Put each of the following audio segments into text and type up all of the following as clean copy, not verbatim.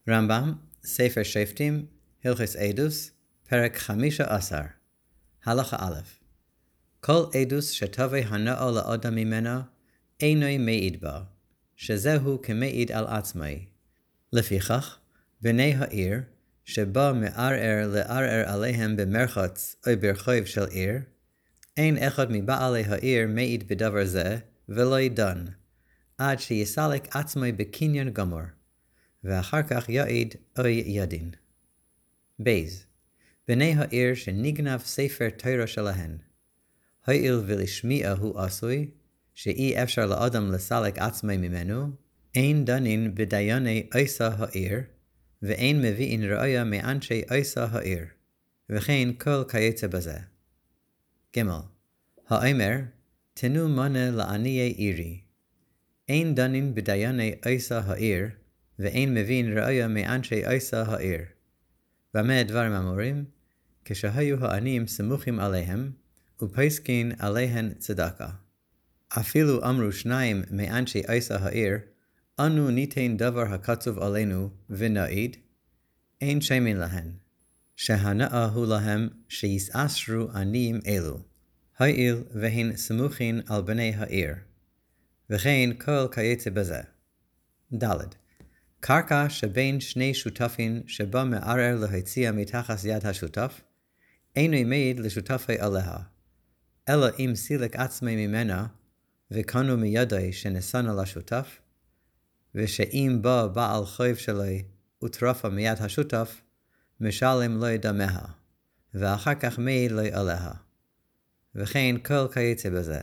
רמב"ם, ספר שופטים, הלכות עדות, פרק 15. הלכה א'. כל עדות שתביא הנאה לאדם ממנה, אינו מעיד בה, שזהו כמעיד על עצמי. לפיכך, בני העיר, שבא מערער לערער עליהם במרחץ או ברחוב של עיר, אין אחד מבעלי העיר מעיד בדבר זה, ולא ידן, עד שיסלק עצמי בקניין גמור, ואחר כך יעיד או ידין. בייז, בני העיר שנגנב ספר תורה שלהן, הואיל ולשמיעה הוא עשוי, שאי אפשר לאדם לסלק עצמי ממנו, אין דנין בדייני עיסה העיר, ואין מביאין ראיה מאנשי עיסה העיר, וכן כל כיוצא בזה. ג' האומר, תנו מנה לעניי עירי. אין דנין בדייני עיסה העיר, ואין מבין ראיה מאנשי עיסה העיר. במה דברים אמורים? כשהיו העניים סמוכים עליהם, ופסקין עליהן צדקה. אפילו אמרו שניים מאנשי עיסה העיר, אנו ניתן דבר הכתוב עלינו ונעיד, אין שמן להן, שהנאה הוא להם שיסעשרו עניים אלו, הואיל והן סמוכין על בני העיר, וכן כל כיוצא בזה. ד' קרקע שבין שני שותפים שבא מערער להציע מתחת יד השותף, אינו מעיד לשותפי עליה, אלא אם סילק עצמי ממנה, וקנו מידי שנסנה לשותף, ושאם בא בעל חוב שלי וטרפה מיד השותף, משלם לו דמיה, ואחר כך מעיד לו עליה, וכן כל כיוצא בזה.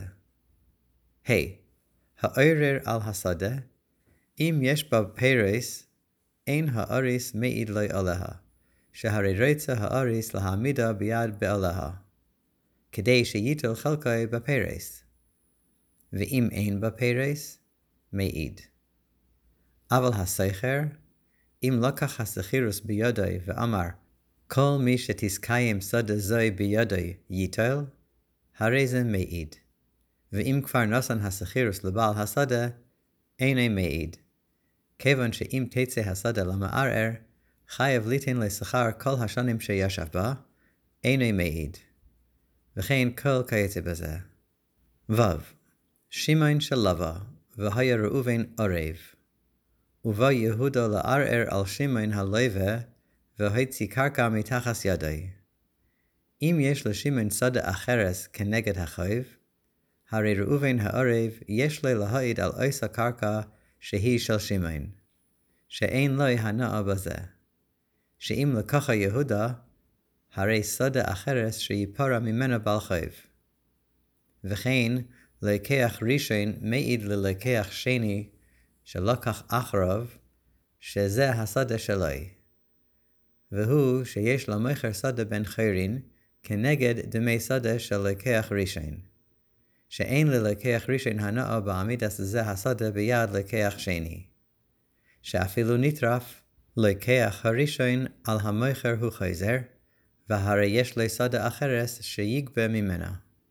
העורר על השדה, אם יש בה פרס, אין האריס מעיד לו עליה, שהרי רצה האריס להעמידה ביד בעליה, כדי שיטל חלקי בפרס. ואם אין בפרס, מעיד. אבל הסוחר, אם לקח הסחירוס בידי ואמר, כל מי שתזכיים שדה זוי בידי ייטל, הרי זה מעיד. ואם כבר נתן הסחירוס לבעל השדה, אינו מעיד. כיוון שאם תצא השדה למערער, חייב ליתן לשכר כל השנים שישב בה, אינו מעיד. וכן כל כיוצא בזה. ו. שמעון שלווה, והיה ראובן ערב. ובא יהודה לערער על שמעון הלווה, והוציא קרקע מתחת ידי. אם יש לשמעון שדה אחרת כנגד החוב, הרי ראובן הערב יש לו להעיד על עיסה קרקע שהיא של שמעון, שאין לו הנאה בזה. שאם לקחה יהודה, הרי שדה אחרת שיפרע ממנה בעל חוב. וכן, לקח ראשון מעיד ללקח שני שלקח אחריו, שזה השדה שלי. והוא שיש למכר שדה בן חורין כנגד דמי שדה של לקח ראשון. שאין ללקח ראשון הנאה בעמידת זה השדה ביד לקח שני. שאפילו נטרף, לקח הראשון על המכר הוא חוזר, והרי יש לו שדה אחרת שיגבה ממנה.